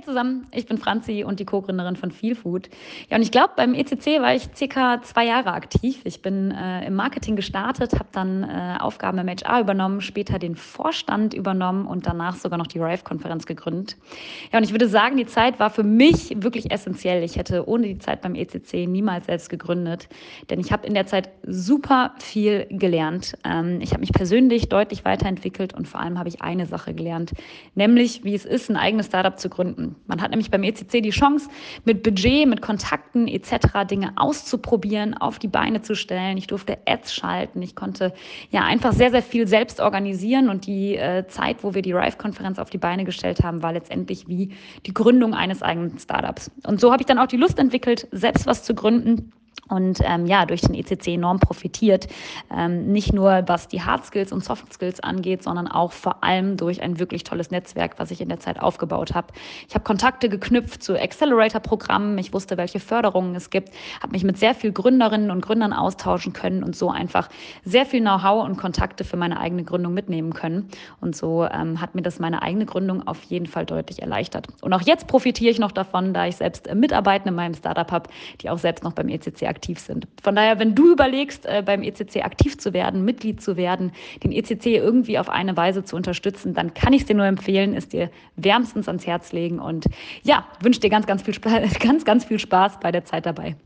Zusammen, ich bin Franzi und die Co-Gründerin von Feelfood. Ja, und ich glaube, beim ECC war ich circa 2 Jahre aktiv. Ich bin im Marketing gestartet, habe dann Aufgaben im HR übernommen, später den Vorstand übernommen und danach sogar noch die Rive-Konferenz gegründet. Ja, und ich würde sagen, die Zeit war für mich wirklich essentiell. Ich hätte ohne die Zeit beim ECC niemals selbst gegründet, denn ich habe in der Zeit super viel gelernt. Ich habe mich persönlich deutlich weiterentwickelt und vor allem habe ich eine Sache gelernt, nämlich wie es ist, ein eigenes Startup zu gründen. Man hat nämlich beim ECC die Chance, mit Budget, mit Kontakten etc. Dinge auszuprobieren, auf die Beine zu stellen. Ich durfte Ads schalten. Ich konnte ja einfach sehr, sehr viel selbst organisieren und die Zeit, wo wir die Rive-Konferenz auf die Beine gestellt haben, war letztendlich wie die Gründung eines eigenen Startups. Und so habe ich dann auch die Lust entwickelt, selbst was zu gründen. Und durch den ECC enorm profitiert. Nicht nur was die Hard Skills und Soft Skills angeht, sondern auch vor allem durch ein wirklich tolles Netzwerk, was ich in der Zeit aufgebaut habe. Ich habe Kontakte geknüpft zu Accelerator-Programmen. Ich wusste, welche Förderungen es gibt, habe mich mit sehr vielen Gründerinnen und Gründern austauschen können und so einfach sehr viel Know-how und Kontakte für meine eigene Gründung mitnehmen können. Und so hat mir das meine eigene Gründung auf jeden Fall deutlich erleichtert. Und auch jetzt profitiere ich noch davon, da ich selbst Mitarbeiter in meinem Startup habe, die auch selbst noch beim ECC aktiv sind. Von daher, wenn du überlegst, beim ECC aktiv zu werden, Mitglied zu werden, den ECC irgendwie auf eine Weise zu unterstützen, dann kann ich es dir nur empfehlen, es dir wärmstens ans Herz legen und ja, wünsche dir ganz, ganz viel Spaß bei der Zeit dabei.